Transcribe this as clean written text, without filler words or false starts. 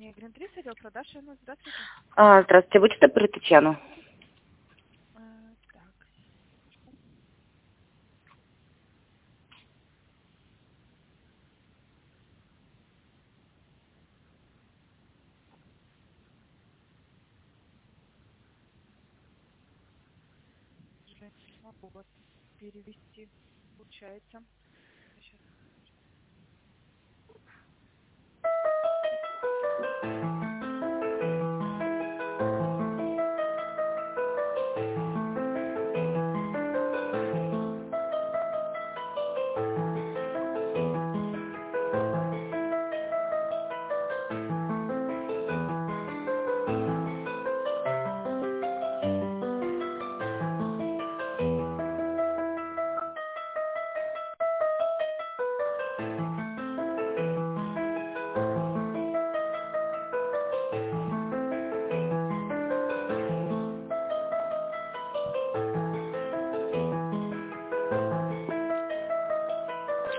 компания Green3, отдел продаж. Здравствуйте. Здравствуйте, будьте добры, Татьяну. Так. Уже не могу вас перевести. Получается. Сейчас.